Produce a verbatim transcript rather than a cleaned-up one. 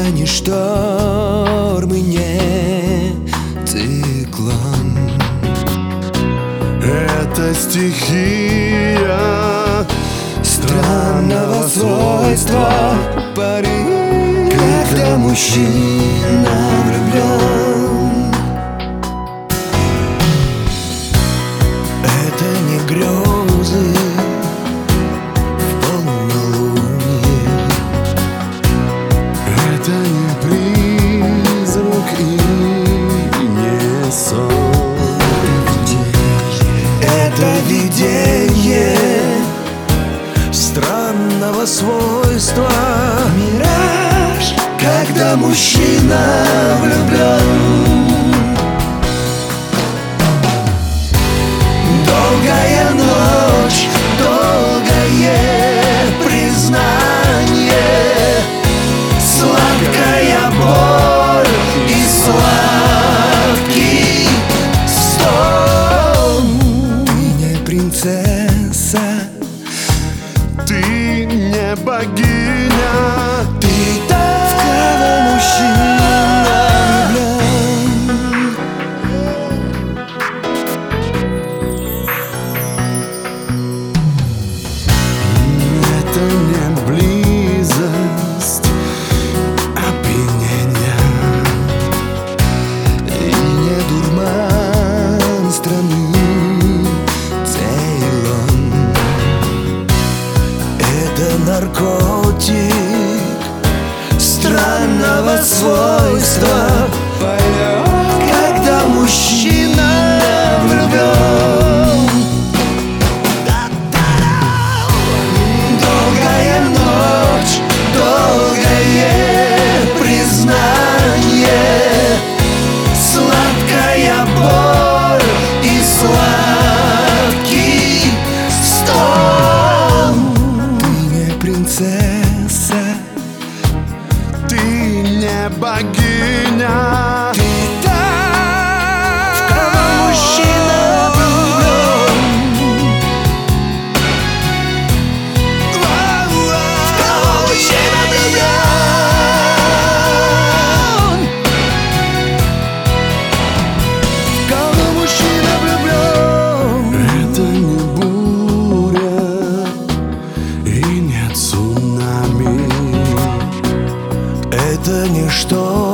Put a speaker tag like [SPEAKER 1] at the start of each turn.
[SPEAKER 1] Это не шторм и не циклон.
[SPEAKER 2] Это стихия
[SPEAKER 1] странного свойства порыв, когда мужчина влюблен. Это не грезы в полнолуние,
[SPEAKER 2] это не призрак и не сон.
[SPEAKER 1] Это видение странного свойства, мираж, когда мужчина влюблен. Долгая ночь, долгое признание, сладкая боль и сладкий стон. Ты не принцесса,
[SPEAKER 2] Ты не богиня,
[SPEAKER 1] ты та, в кого мужчина влюблен.
[SPEAKER 2] это не близость, опьянение,
[SPEAKER 1] И не дурман страны Цейлон. Это наркотик странного свойства, полет, когда мужчина влюблен. Долгая ночь, долгое признание, сладкая боль и сладкий стон. Ты не принцесса,
[SPEAKER 2] ты не богиня,
[SPEAKER 1] ты та, в кого мужчина влюблен. В кого мужчина влюблен. В кого мужчина влюблен.
[SPEAKER 2] это не буря и не цунами.
[SPEAKER 1] Это не что